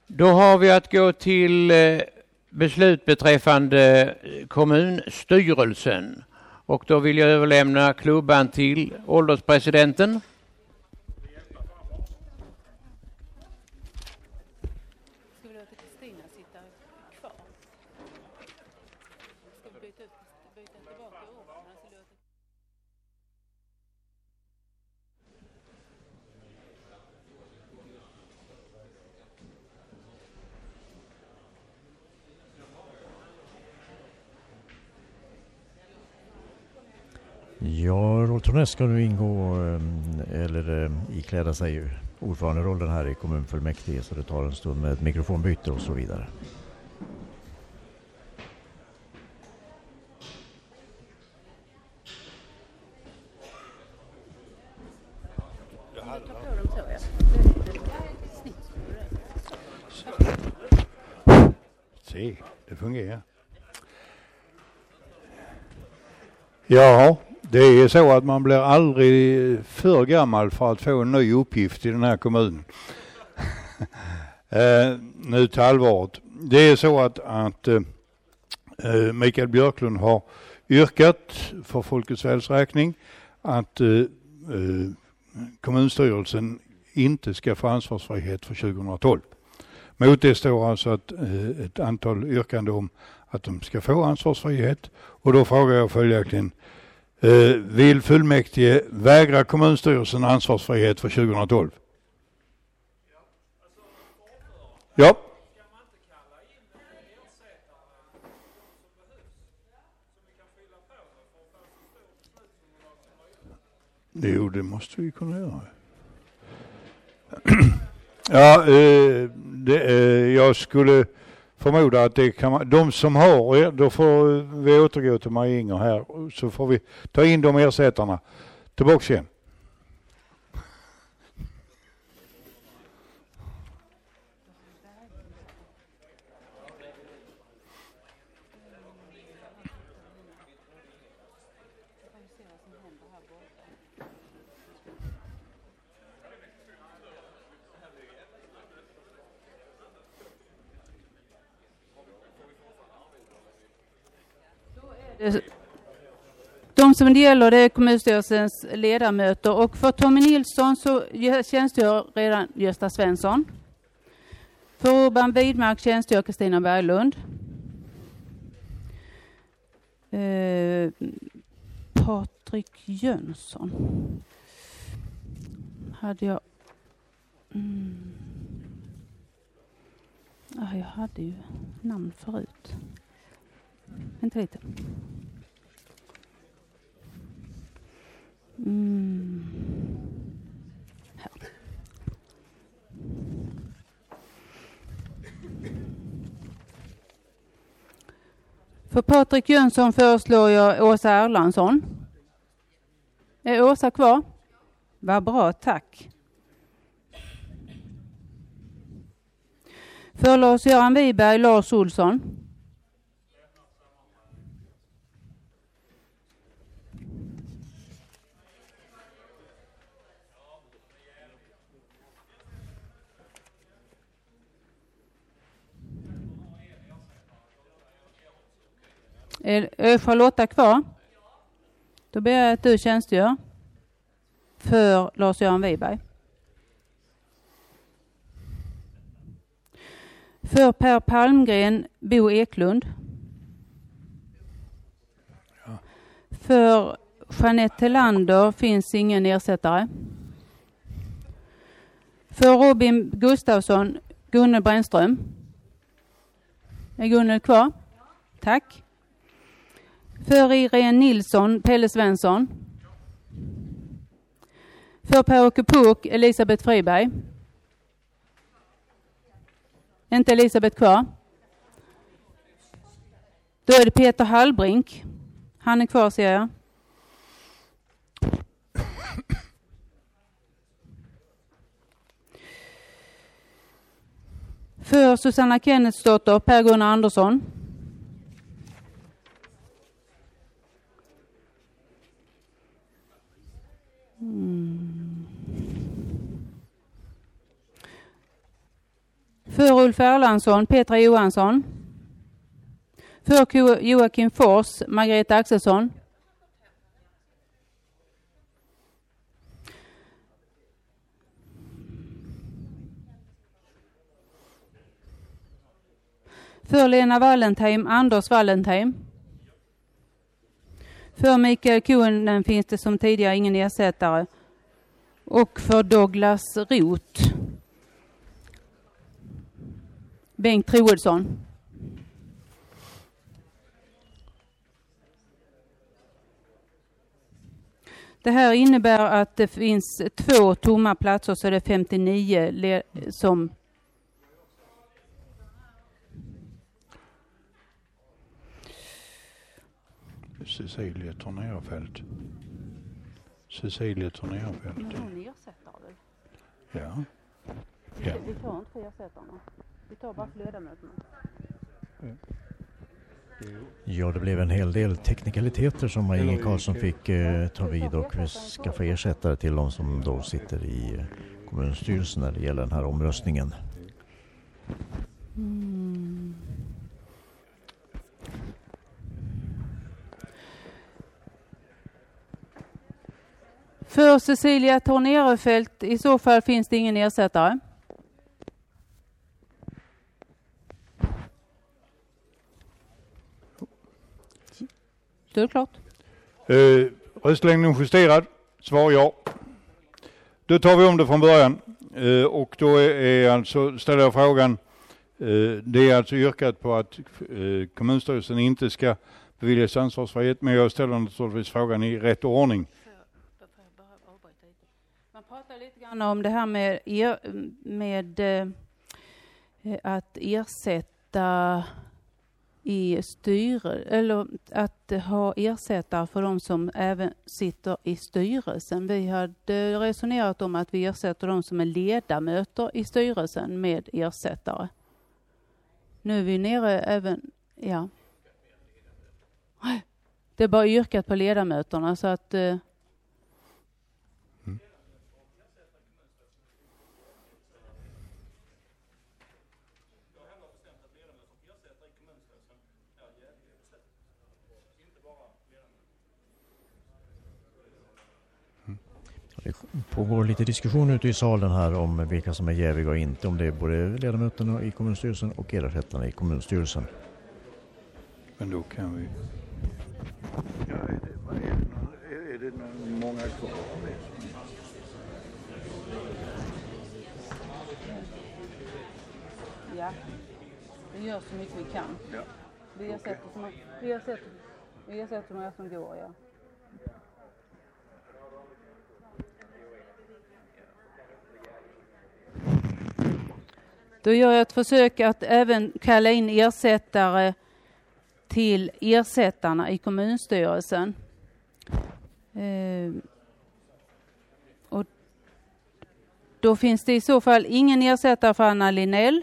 Då har vi att gå till beslut beträffande kommunstyrelsen. Och då vill jag överlämna klubban till ålderspresidenten. Ska vi låta Kristina sitta kvar? Ska vi byta tillbaka orden? Ja, Rolf Tornäs ska nu ingå eller ikläda sig ordföranderollen här i kommunfullmäktige, så det tar en stund med ett mikrofonbyte och så vidare. Se, det fungerar. Ja, det är så att man blir aldrig för gammal för att få en ny uppgift i den här kommunen. Nu till allvaret. Det är så att Mikael Björklund har yrkat för Folkets Väls räkning att kommunstyrelsen inte ska få ansvarsfrihet för 2012. Mot det står alltså ett antal yrkanden om att de ska få ansvarsfrihet. Och då frågar jag följaktligen, vill fullmäktige vägra kommunstyrelsen ansvarsfrihet för 2012? Ja. Jo, det måste vi kunna göra. Ja, jag skulle förmoda att det kan man, de som har, då får vi återgå till Marie-Inger här, så får vi ta in de ersättarna. Tillbaka igen. De som det gäller, det är kommunstyrelsens ledamöter, och för Tommy Nilsson så tjänstgör redan Gösta Svensson. För Urban Widmark tjänstgör Kristina Berglund. Patrik Jönsson hade jag. Jag hade ju namn förut. Vänta lite. Här. För Patrik Jönsson föreslår jag Åsa Erlandsson. Är Åsa kvar? Vad bra, tack. För Lars-Göran Wiberg, Lars Olsson. Är Charlotta kvar? Då ber jag att du tjänstgör för Lars-Göran Wiberg. För Per Palmgren, Bo Eklund. Ja. För Jeanette Tillander finns ingen ersättare. För Robin Gustafsson, Gunnel Brännström. Är Gunnel kvar? Tack. För Irene Nilsson, Pelle Svensson. För Per-Åke Puk, Elisabeth Friberg. Inte Elisabeth kvar. Då är det Peter Hallbrink. Han är kvar, ser jag. För Susanna Kennetsdotter, Per-Gunnar Andersson. För Ulf Erlandsson, Petra Johansson. För Joakim Fors, Margareta Axelsson. För Lena Wallentheim, Anders Wallentheim. För Mikael Kuhnen finns det som tidigare ingen ersättare. Och för Douglas Roth, Bengt Troedsson. Det här innebär att det finns 2 tomma platser, så det är 59 som... Cecilia Tornerfält. Cecilia Tornerfält. Men hon ersätter väl? Ja. Vi tar inte för ersättarna. Vi tar bara för ledamöterna. Ja, det blev en hel del teknikaliteter som Inge Karlsson fick ta vid och skaffa ersättare till de som då sitter i kommunstyrelsen när det gäller den här omröstningen. För Cecilia Tornerfält i så fall finns det ingen ersättare. Det är klart. Röstlängden justerad. Svar ja. Då tar vi om det från början. Och då ställer jag frågan. Det är alltså yrkat på att kommunstyrelsen inte ska beviljas ansvarsfrihet. Men jag ställer naturligtvis frågan i rätt ordning. Man pratar lite grann om det här med att ersätta i eller att ha ersättare för de som även sitter i styrelsen. Vi hade resonerat om att vi ersätter de som är ledamöter i styrelsen med ersättare. Nu är vi nere även, ja. Det är bara yrkat på ledamöterna så att... Det pågår lite diskussion ute i salen här om vilka som är jäviga och inte. Om det är både ledamöterna i kommunstyrelsen och ersättarna i kommunstyrelsen. Men då kan vi... Ja, är det många kvar? Ja, vi gör så mycket vi kan. Ja. Vi ersätter några som går, ja. Då gör jag ett försök att även kalla in ersättare till ersättarna i kommunstyrelsen. Och då finns det i så fall ingen ersättare för Anna Linell.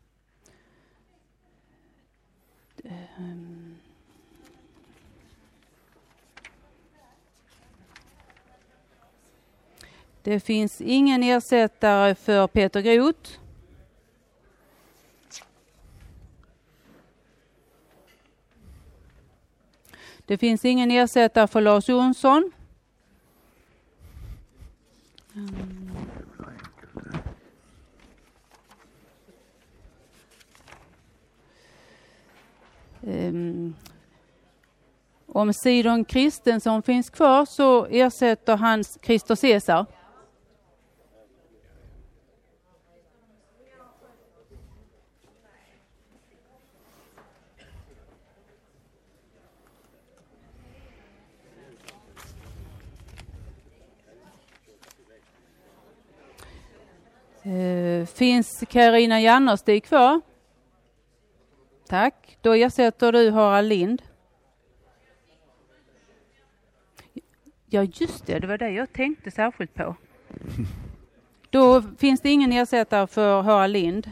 Det finns ingen ersättare för Peter Groth. Det finns ingen ersättare för Lars Jonsson. Om Sidon Kristensson finns kvar så ersätter han Christer Cesar. Finns Carina Jannerstig kvar? Tack. Då ersätter du Harald Lind. Ja just det var det jag tänkte särskilt på. Då finns det ingen ersättare för Harald Lind.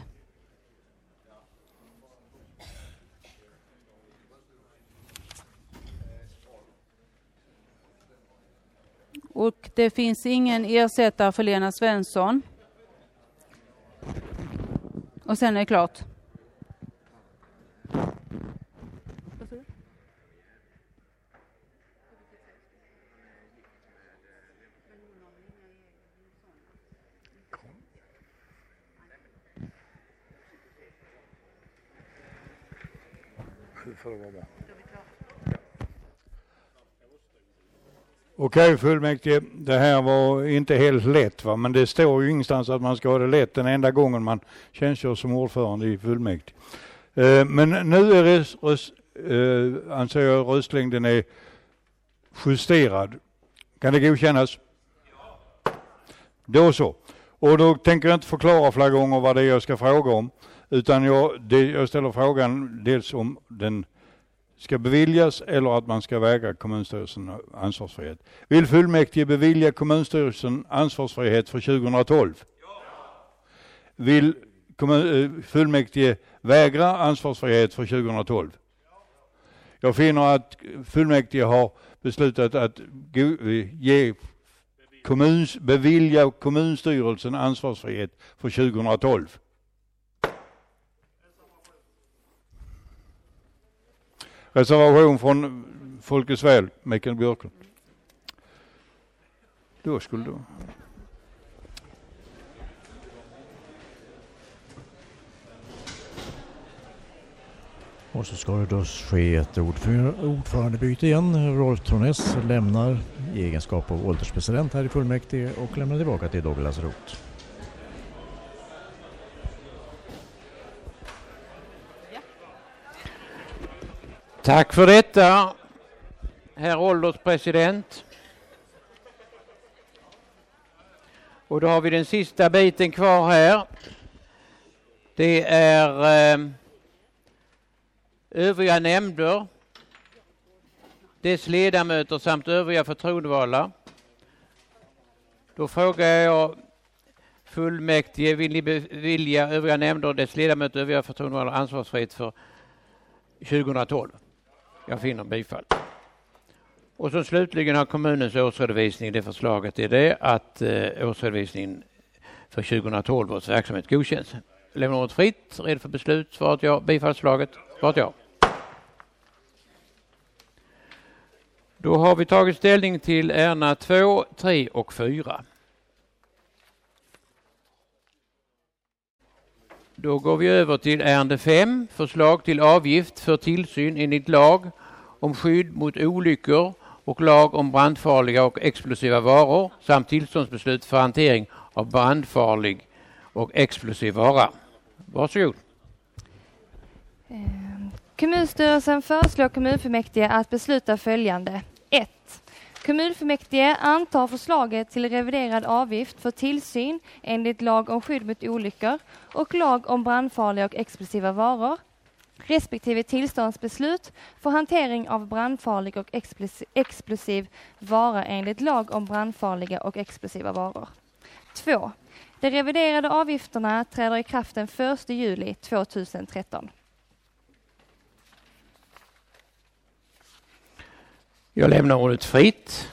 Och det finns ingen ersättare för Lena Svensson. Och sen är det klart. Okej, fullmäktige, det här var inte helt lätt, va? Men det står ju ingenstans att man ska ha det lätt den enda gången man tjänstgör som ordförande i fullmäktige. Men nu är anser jag röstlängden är justerad. Kan det godkännas? Då så. Och då tänker jag inte förklara flera gånger vad det är jag ska fråga om, utan jag ställer frågan dels om den ska beviljas eller att man ska vägra kommunstyrelsen ansvarsfrihet. Vill fullmäktige bevilja kommunstyrelsen ansvarsfrihet för 2012? Ja. Vill fullmäktige vägra ansvarsfrihet för 2012? Ja. Jag finner att fullmäktige har beslutat att bevilja kommunstyrelsen ansvarsfrihet för 2012. Reservation från Folkets väl, Mikael Björklund. Då skulle du. Och så ska det då ske ett ordförandebyte igen. Rolf Tornäs lämnar i egenskap av ålderspresident här i fullmäktige och lämnar tillbaka till Douglas Roth. Tack för detta, herr ålderspresident. Och då har vi den sista biten kvar här. Det är övriga nämnder, dess ledamöter samt övriga förtroendevalda. Då frågar jag fullmäktige, vill ni bevilja övriga nämnder, dess ledamöter och övriga förtroendevalda ansvarsfrihet för 2012? Jag finner bifall. Och så slutligen har kommunens årsredovisning, det förslaget är det att årsredovisningen för 2012 års verksamhet godkänns. Lämnar ordet fritt, redo för beslut, svarat ja, bifallsslaget, svarat ja. Då har vi tagit ställning till ärendena 2, 3 och 4. Då går vi över till ärende 5, förslag till avgift för tillsyn enligt lag om skydd mot olyckor och lag om brandfarliga och explosiva varor samt tillståndsbeslut för hantering av brandfarlig och explosiv vara. Varsågod. Kommunstyrelsen föreslår kommunfullmäktige att besluta följande. 1. Kommunfullmäktige antar förslaget till reviderad avgift för tillsyn enligt lag om skydd mot olyckor och lag om brandfarliga och explosiva varor, respektive tillståndsbeslut för hantering av brandfarlig och explosiv vara enligt lag om brandfarliga och explosiva varor. 2. De reviderade avgifterna träder i kraft den 1 juli 2013. Jag lämnar ordet fritt.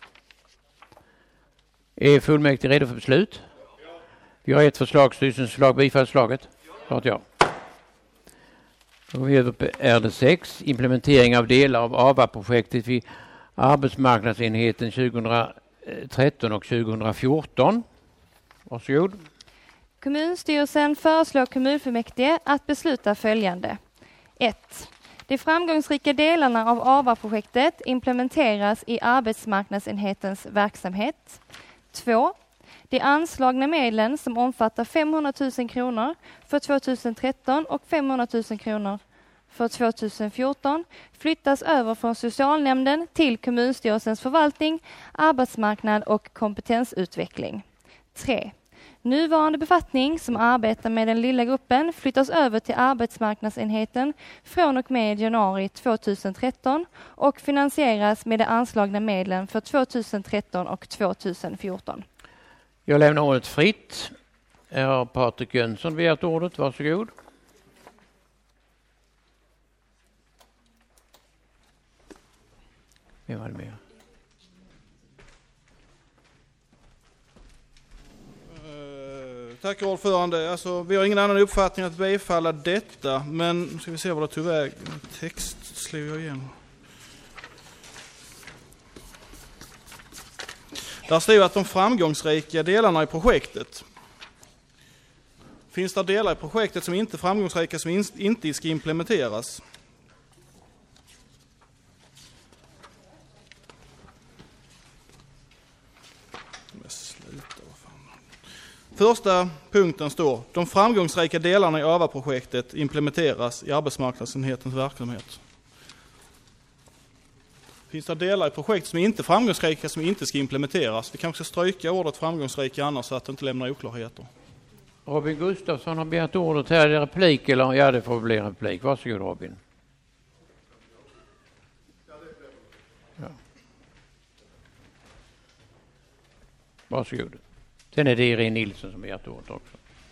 Är fullmäktige redo för beslut? Vi har ett förslag, styrelsens förslag, bifallsslaget. Klart ja. Då går vi över på ärende 6, implementering av delar av AVA-projektet vid arbetsmarknadsenheten 2013 och 2014. Varsågod. Kommunstyrelsen föreslår kommunfullmäktige att besluta följande. 1. De framgångsrika delarna av AVA-projektet implementeras i arbetsmarknadsenhetens verksamhet. 2. De anslagna medlen som omfattar 500 000 kronor för 2013 och 500 000 kronor för 2014 flyttas över från socialnämnden till kommunstyrelsens förvaltning, arbetsmarknad och kompetensutveckling. 3. Nuvarande befattning som arbetar med den lilla gruppen flyttas över till arbetsmarknadsenheten från och med januari 2013 och finansieras med de anslagna medlen för 2013 och 2014. Jag lämnar ordet fritt. Har Patrik Jönsson begärt ordet? Varsågod. Vem var det med? Tack ordförande. Alltså, vi har ingen annan uppfattning att bifalla detta, men nu ska vi se vad det tog väg. Text slår jag igen. Där står att de framgångsrika delarna i projektet. Finns det delar i projektet som inte är framgångsrika som inte ska implementeras? Första punkten står: de framgångsrika delarna i AVA-projektet implementeras i arbetsmarknadsenhetens verksamhet. Finns det delar i projektet som inte är framgångsrika som inte ska implementeras? Vi kanske ska stryka ordet framgångsrika annars så att det inte lämnar oklarheter. Robin Gustafsson har begärt ordet här. Är det replik eller? Ja, det får bli en replik. Varsågod Robin. Ja. Varsågod. Sen är det Irene Nilsson som begärt ordet också.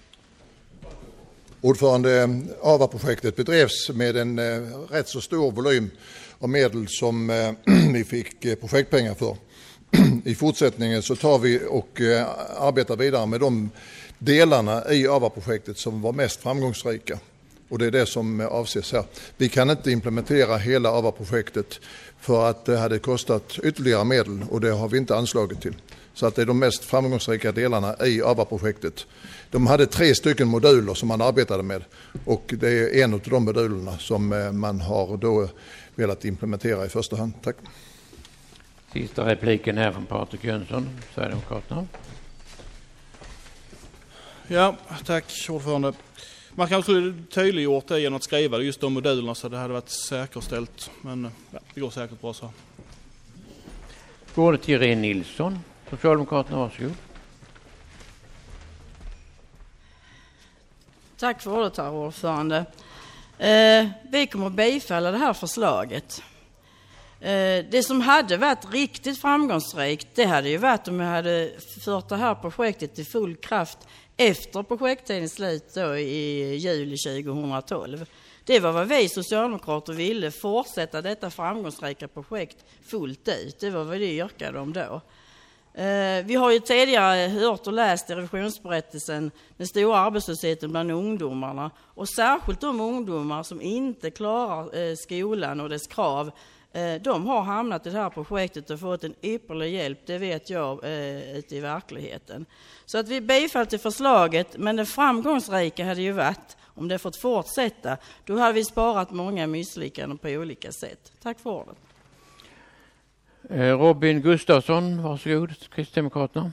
Ordförande, AVA-projektet bedrevs med en rätt så stor volym av medel som vi fick projektpengar för. I fortsättningen så tar vi och arbetar vidare med de delarna i AVA-projektet som var mest framgångsrika. Och det är det som avses här. Vi kan inte implementera hela AVA-projektet för att det hade kostat ytterligare medel och det har vi inte anslagit till. Så att det är de mest framgångsrika delarna i AVA-projektet. De hade 3 stycken moduler som man arbetade med och det är en av de modulerna som man har då velat implementera i första hand. Tack. Sista repliken här från Patrik Jönsson, Sverigedemokraterna. Ja, tack ordförande. Man kanske skulle tydliggjort det genom att skriva just de modulerna så det hade varit säkerställt. Men ja, det går säkert bra så. Går det till Irene Nilsson, Socialdemokraterna, varsågod. Tack för ordet, herr ordförande. Vi kommer att bifalla det här förslaget. Det som hade varit riktigt framgångsrikt, det hade ju varit om vi hade fört det här projektet i full kraft efter projekttidens slut då i juli 2012. Det var vad vi socialdemokrater ville, fortsätta detta framgångsrika projekt fullt ut. Det var vad det yrkade om då. Vi har ju tidigare hört och läst i revisionsberättelsen den stora arbetslösheten bland ungdomarna och särskilt de ungdomar som inte klarar skolan och dess krav. De har hamnat i det här projektet och fått en ypperlig hjälp, det vet jag, ute i verkligheten. Så att vi bifall till förslaget, men det framgångsrika hade ju varit om det fått fortsätta. Då hade vi sparat många misslyckanden på olika sätt. Tack för ordet. Robin Gustafsson, varsågod, Kristdemokraterna.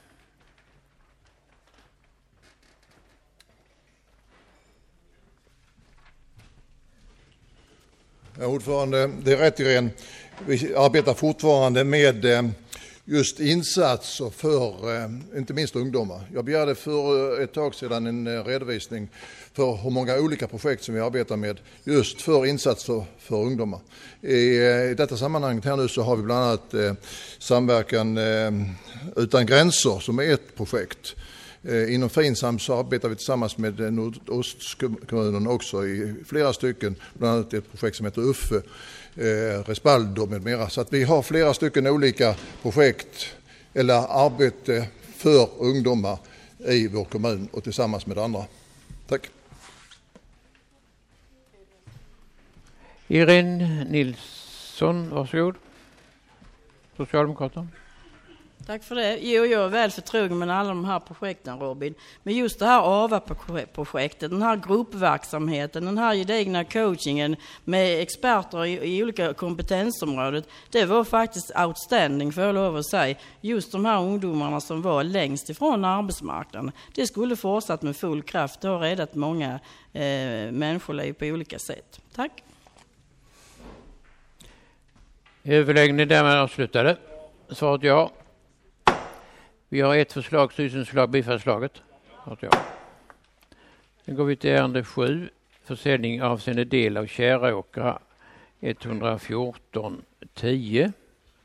Ja, ordförande, det är rätt Irene. Vi arbetar fortfarande med just insatser för inte minst ungdomar. Jag begärde för ett tag sedan en redovisning för hur många olika projekt som vi arbetar med just för insatser för ungdomar. I detta sammanhang här nu så har vi bland annat samverkan utan gränser som är ett projekt. Inom Finsam så arbetar vi tillsammans med Nordostkommunen också i flera stycken, bland annat ett projekt som heter Uffe, Respaldo med mera. Så att vi har flera stycken olika projekt eller arbete för ungdomar i vår kommun och tillsammans med andra. Tack. Irene Nilsson, varsågod. Socialdemokraterna. Tack för det. Jo, jag är väl förtrogen med alla de här projekten, Robin. Men just det här AVA-projektet, den här gruppverksamheten, den här gedigna coachingen med experter i olika kompetensområden, det var faktiskt outstanding, får jag lov att säga. Just de här ungdomarna som var längst ifrån arbetsmarknaden, det skulle fortsatt med full kraft. Det har räddat många människoliv på olika sätt. Tack. Överläggningen därmed avslutade. Svaret ja. Vi har ett förslag, styrelsens bifallsförslaget. Ja. Sen går vi till ärende 7. Försäljning avseende del av Käråkra 114:10.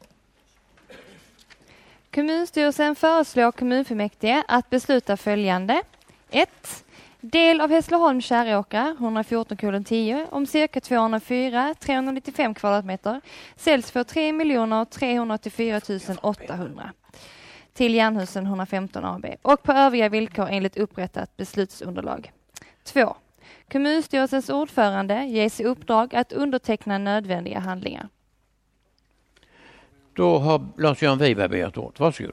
Kommunstyrelsen föreslår kommunfullmäktige att besluta följande. 1. Del av Hässleholm Käråkra 114:10 om cirka 395 kvadratmeter säljs för 3 384 800. till Jernhusen 115 AB och på övriga villkor enligt upprättat beslutsunderlag. 2. Kommunstyrelsens ordförande ges i uppdrag att underteckna nödvändiga handlingar. Då har Lars-Göran Wiberg begärt ord. Varsågod.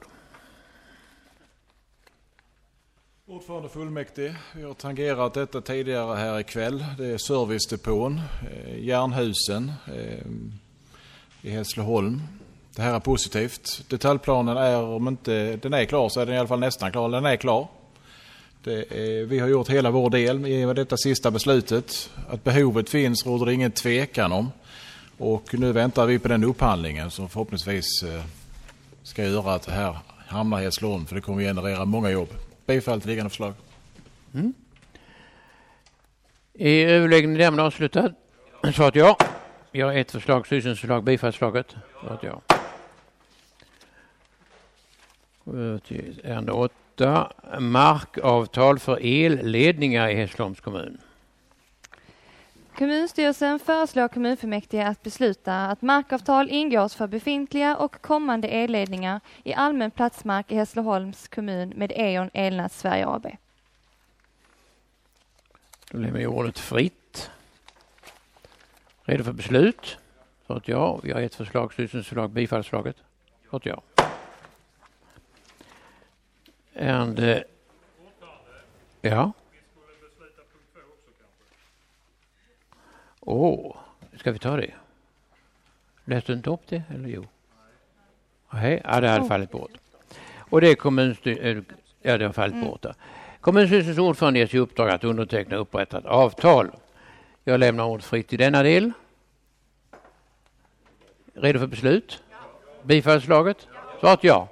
Ordförande fullmäktige, vi har tangerat detta tidigare här ikväll. Det är servicedepån, Jernhusen i Hässleholm. Det här är positivt. Detaljplanen är, om inte den är klar så är den i alla fall nästan klar. Den är klar. Vi har gjort hela vår del i detta sista beslutet. Att behovet finns råder det ingen tvekan om. Och nu väntar vi på den upphandlingen som förhoppningsvis ska göra att det här hamnar i Hässleholm, för det kommer att generera många jobb. Bifall till liggande förslag. Är överläggningen därmed avslutad? Så att ja. Vi har ett förslag, styrelsens förslag, bifallsförslaget. Så att ja. Ärende 8. Markavtal för elledningar i Hässleholms kommun. Kommunstyrelsen föreslår kommunfullmäktige att besluta att markavtal ingås för befintliga och kommande elledningar i allmän platsmark i Hässleholms kommun med E.ON Elnät Sverige AB. Då lämnar jag ordet fritt. Redo för beslut? Så att ja. Vi har ett förslag, styrelsens förslag, bifallsförslaget. Så att ja. Ärende... Ja. Ska vi ta det? Läste du inte upp det? Eller jo? Nej, det hade fallit bort. Och det är det har fallit bort. Kommunstyrelsens ordförande ges i uppdrag att underteckna upprättat avtal. Jag lämnar ordet fritt i denna del. Redo för beslut? Bifallsförslaget? Så att ja.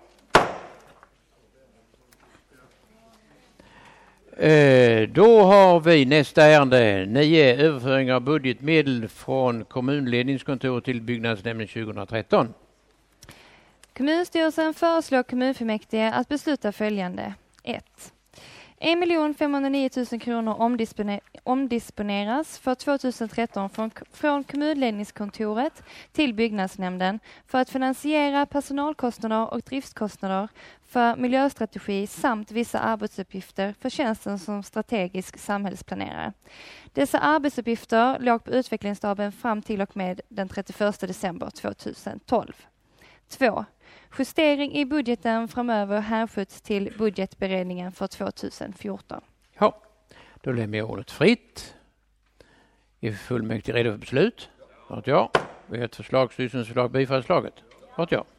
Då har vi nästa ärende 9 överföring av budgetmedel från kommunledningskontor till byggnadsnämnden 2013. Kommunstyrelsen föreslår kommunfullmäktige att besluta följande. 1. 1 509 000 kronor omdisponeras för 2013 från kommunledningskontoret till byggnadsnämnden för att finansiera personalkostnader och driftskostnader för miljöstrategi samt vissa arbetsuppgifter för tjänsten som strategisk samhällsplanerare. Dessa arbetsuppgifter låg på utvecklingsstaben fram till och med den 31 december 2012. 2. Justering i budgeten framöver hänskjuts till budgetberedningen för 2014. Ja, då lämnar jag ordet fritt. Är fullmäktige redo för beslut? Så att ja. Vi har ett förslag, styrelsens förslag, bifallsförslaget. Så att ja.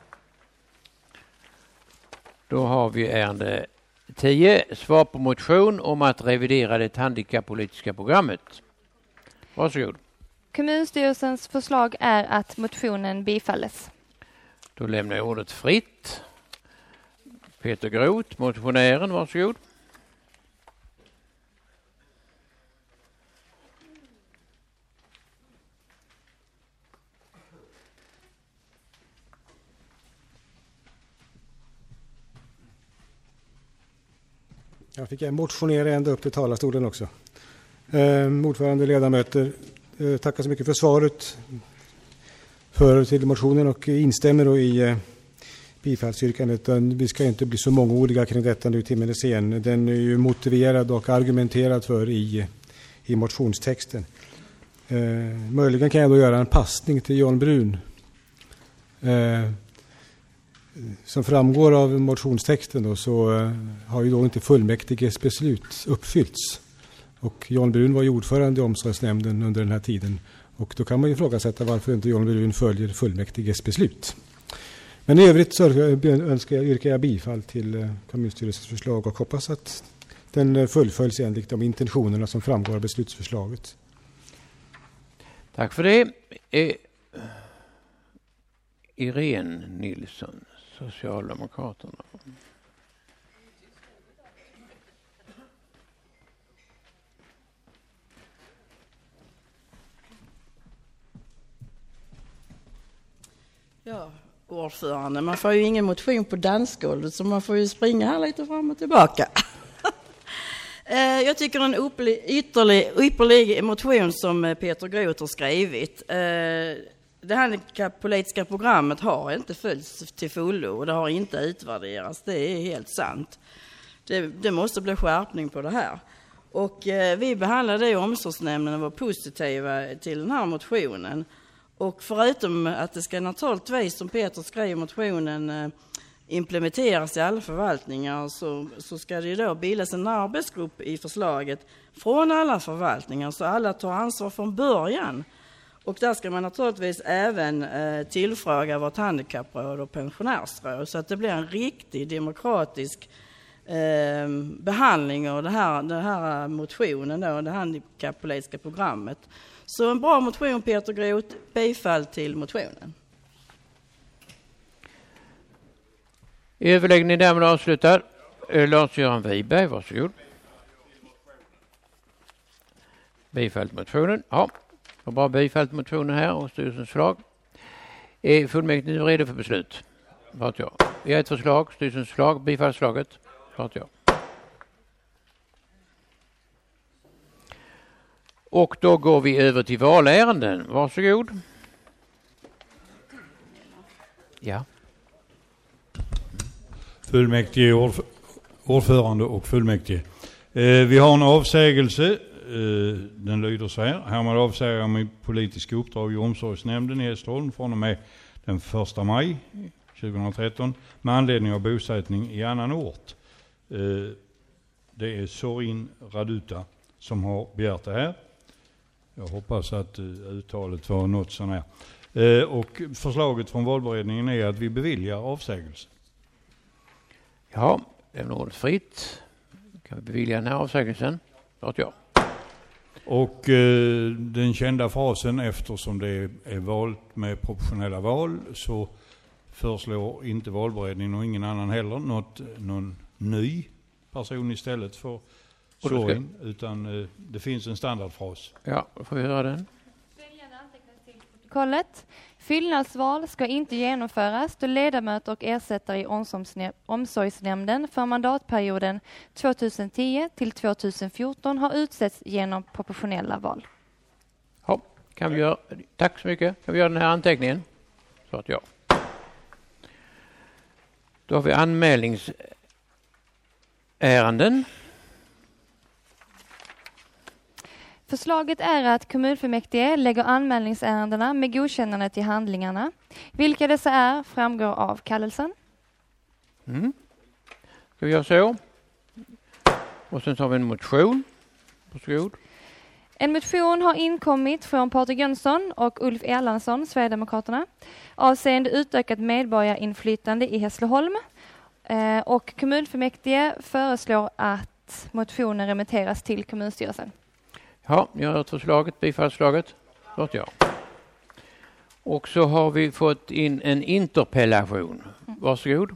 Då har vi ärende 10. Svar på motion om att revidera det handikappolitiska programmet. Varsågod. Kommunstyrelsens förslag är att motionen bifalles. Då lämnar jag ordet fritt. Peter Groth, motionären, varsågod. Jag fick motionera ända upp till talarstolen också. Ordförande, ledamöter, tackar så mycket för svaret till motionen och instämmer i bifallsyrkandet. Vi ska inte bli så mångordiga kring detta nu, timmen är sen. Den är ju motiverad och argumenterad för i motionstexten. Möjligen kan jag då göra en passning till Jan Brun. Som framgår av motionstexten då, så har ju då inte fullmäktiges beslut uppfyllts. Och Jan Brun var ju ordförande i omsorgsnämnden under den här tiden. Och då kan man ju ifrågasätta varför inte Jan Brun följer fullmäktiges beslut. Men i övrigt så yrkar jag bifall till kommunstyrelsens förslag och hoppas att den fullföljs enligt de intentionerna som framgår av beslutsförslaget. Tack för det. Irene Nilsson, Socialdemokraterna. Ja, ordförande. Man får ju ingen motion på dansgolvet så man får ju springa här lite fram och tillbaka. Jag tycker en ypperlig motion som Peter Groth har skrivit. det handikappolitiska programmet har inte följts till fullo och det har inte utvärderats. Det är helt sant. Det måste bli skärpning på det här. Och vi behandlade det i omsorgsnämnden och var positiva till den här motionen. Och förutom att det ska naturligtvis, som Peter skrev i motionen, implementeras i alla förvaltningar, så ska det då bildas en arbetsgrupp i förslaget från alla förvaltningar så alla tar ansvar från början. Och där ska man naturligtvis även tillfråga vårt handikappråd och pensionärsråd så att det blir en riktig demokratisk behandling av den här motionen då, det handikappolitiska programmet. Så en bra motion, Peter Groth. Bifall till motionen. Överläggningen därmed avslutad. Lars-Göran Wiberg, varsågod. Bifall till motionen. Ja, och bra bifall till motionen här och styrelsens förslag. Är fullmäktige nu redo för beslut? Vart ja. Vi har ett förslag, styrelsens förslag, bifallsförslaget. Vart ja. Och då går vi över till valärenden. Varsågod. Ja. Fullmäktige, ordförande och fullmäktige. Vi har en avsägelse. Den lyder så här. Härmed avsäger jag mitt politiska uppdrag i omsorgsnämnden i Hässleholm från och med den 1 maj 2013 med anledning av bosättning i annan ort. Det är Sorin Raduta som har begärt det här. Jag hoppas att uttalet var något sån här. Och förslaget från valberedningen är att vi beviljar avsägelse. Ja, det är något fritt. Kan vi bevilja den här avsägelsen? Ja. Och den kända frasen, eftersom det är valt med proportionella val, så föreslår inte valberedningen och ingen annan heller någon ny person istället för Sorin, utan det finns en standardfras. Ja, då får vi höra den. Följande antecknas till protokollet. Fyllnadsval ska inte genomföras då ledamöter och ersättare i omsorgsnämnden för mandatperioden 2010 till 2014 har utsetts genom proportionella val. Ja, kan vi göra, tack så mycket. Kan vi göra den här anteckningen? Så att ja. Då har vi anmälningsärenden. Förslaget är att kommunfullmäktige lägger anmälningsärendena med godkännande till handlingarna. Vilka dessa är framgår av kallelsen. Ska vi göra så? Och sen tar vi en motion. Varsågod. En motion har inkommit från Patrik Jönsson och Ulf Erlandsson, Sverigedemokraterna, avseende utökat medborgarinflytande i Hässleholm. Och kommunfullmäktige föreslår att motionen remitteras till kommunstyrelsen. Ja, ni har hört förslaget, bifallsförslaget. Ja. Och så har vi fått in en interpellation. Varsågod.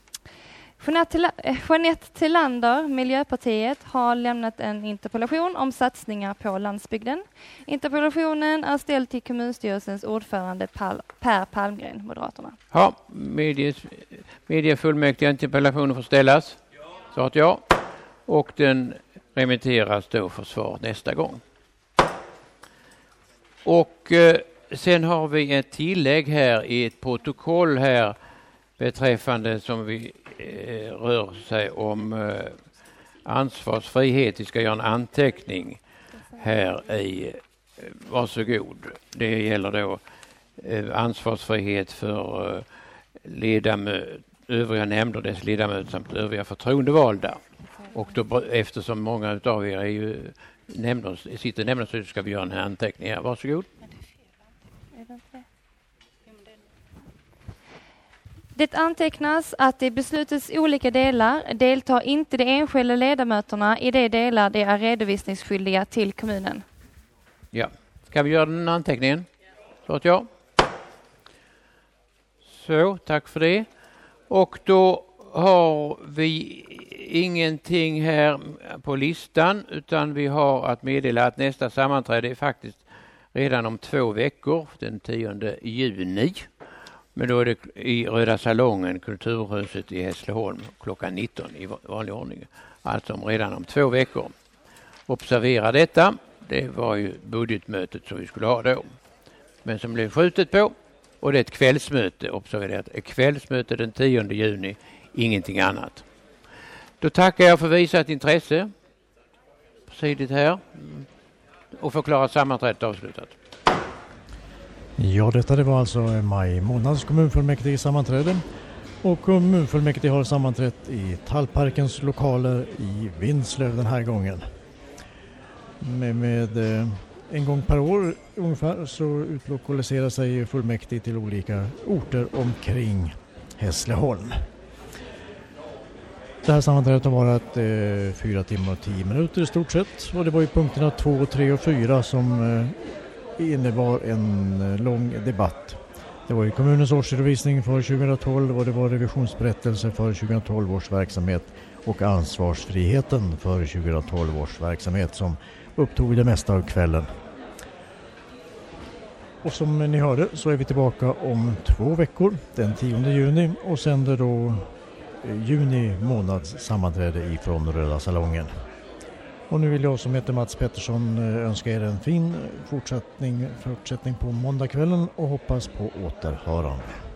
Jeanette Tillander, Miljöpartiet, har lämnat en interpellation om satsningar på landsbygden. Interpellationen är ställd till kommunstyrelsens ordförande Per Palmgren, Moderaterna. Ja, mediefullmäktige interpellationen får ställas. Så att ja. Och den remitteras då för svar nästa gång. Och sen har vi ett tillägg här i ett protokoll här beträffande som vi rör sig om ansvarsfrihet. Vi ska göra en anteckning här i varsågod. Det gäller då ansvarsfrihet för övriga nämnder, dess ledamöter samt övriga förtroendevalda. Och då, eftersom många av er är ju sitter i nämnden så ska vi göra en anteckning här. Varsågod. Det antecknas att i beslutets olika delar deltar inte de enskilda ledamöterna i de delar de är redovisningsskyldiga till kommunen. Ja, ska vi göra den anteckningen? Så att ja. Så, tack för det. Och då har vi ingenting här på listan utan vi har att meddela att nästa sammanträde är faktiskt redan om 2 veckor, den 10 juni. Men då är det i Röda salongen, Kulturhuset i Hässleholm, klockan 19 i vanlig ordning. Alltså redan om 2 veckor. Observera detta. Det var ju budgetmötet som vi skulle ha då. men som blev skjutet på. Och det är ett kvällsmöte, observera ett kvällsmöte den 10 juni, ingenting annat. Då tackar jag för visat intresse. Presidiet här. Och förklarar sammanträdet avslutat. Ja, det var alltså maj månads kommunfullmäktige sammanträde. Och kommunfullmäktige har sammanträtt i Tallparkens lokaler i Vinslöv den här gången. Med en gång per år ungefär så utlokaliserar sig fullmäktige till olika orter omkring Hässleholm. Det här sammanträdet har varit 4 timmar och 10 minuter i stort sett. Och det var ju punkterna 2, 3 och 4 som innebar en lång debatt. Det var ju kommunens årsredovisning för 2012 och det var revisionsberättelse för 2012 års verksamhet och ansvarsfriheten för 2012 års verksamhet som upptog det mesta av kvällen. Och som ni hörde så är vi tillbaka om 2 veckor, den 10 juni och sänder då juni månads sammanträde ifrån Röda salongen. Och nu vill jag som heter Mats Pettersson önska er en fin fortsättning på måndagskvällen och hoppas på återhörande.